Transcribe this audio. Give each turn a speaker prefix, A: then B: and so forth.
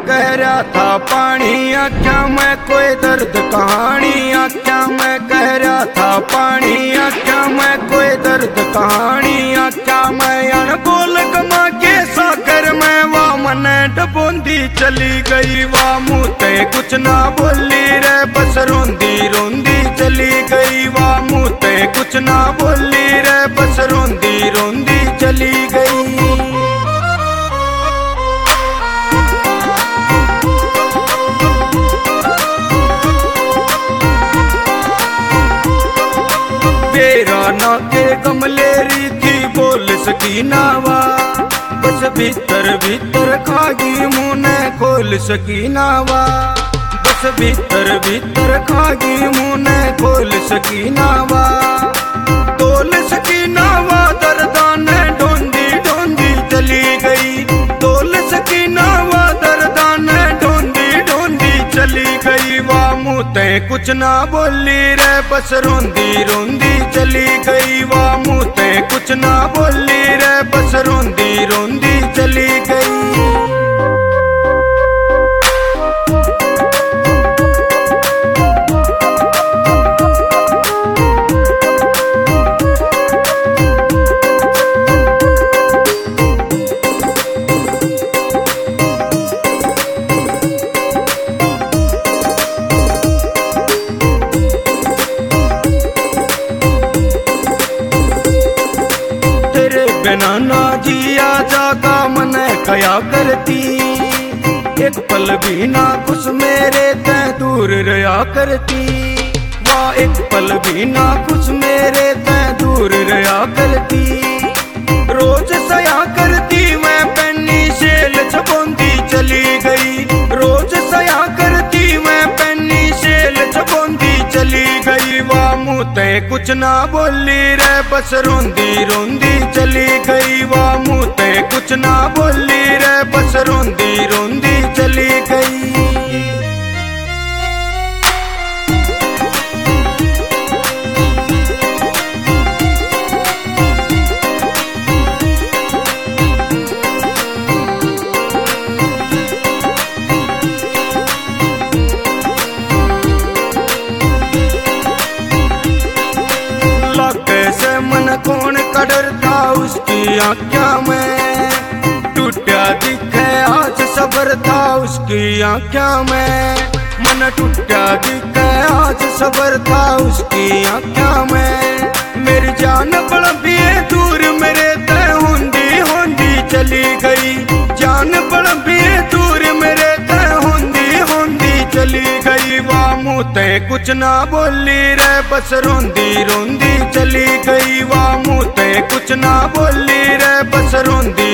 A: कह रहा था पानी आख्या में कोई दर्द कहानी, आख्या में कह रहा था पानी, आख्या में कोई दर्द कहानी, आख्या में अनबोल कमा के साकर में वाह मन डबोंदी चली गई, वाह मुँह ते कुछ ना बोली रे बस रोंदी रोंदी चली गई, वाह मुँह ते कुछ ना बोली रे बस रोंदी रोंदी चली गई। ना के कमलेरी थी बोल सकी नावा, बस भीतर भीतर खागी मुँह ने खोल सकी नावा, बस भीतर भीतर खागी मुँह ने खोल सकी नावा, तोल सकी नावा दर्दान ढूंढी ढूंढी चली गई, तोल सकी नावा दर्दान ढूंढी ढूंढी चली गई, वाह मुँह ते कुछ ना बोली रे बस रोंदी रोंदी चली गई, वाह मुँह ते कुछ ना बोली रे बस रोंदी रोंदी चली गई। बिना ना जिया जागा मन कया करती, एक पल भी ना खुश मेरे ते दूर रहा करती, वाह एक पल भी ना खुश मेरे ते दूर रहा करती, रोज सया करती मैं पैनी शेल छबोंदी चली गई, रोज सया करती मैं पैनी शेल छबोंदी चली गई, वाह मुँह ते कुछ ना बोली रे बस रोंदी रोंदी चली गई, वाह मुँह ते कुछ ना बोली रे बस रोंदी रोंदी चली गई। मन कौन कदर था उसकी आँखों में, टूटा दिखे आज सबर था उसकी आँखों में, मन टूटा दिखे आज सबर था उसकी आँखों में, मेरी जान बड़ा भी दूर मेरे ते होंदी होंदी चली गई, जान बड़ा भी दूर मेरे ते होंदी होंदी चली गई, वाह मुँह ते कुछ ना बोली रे बस रोंदी रोंदी चली गई, वाह मुँह ते कुछ ना बोली रे बस रोंदी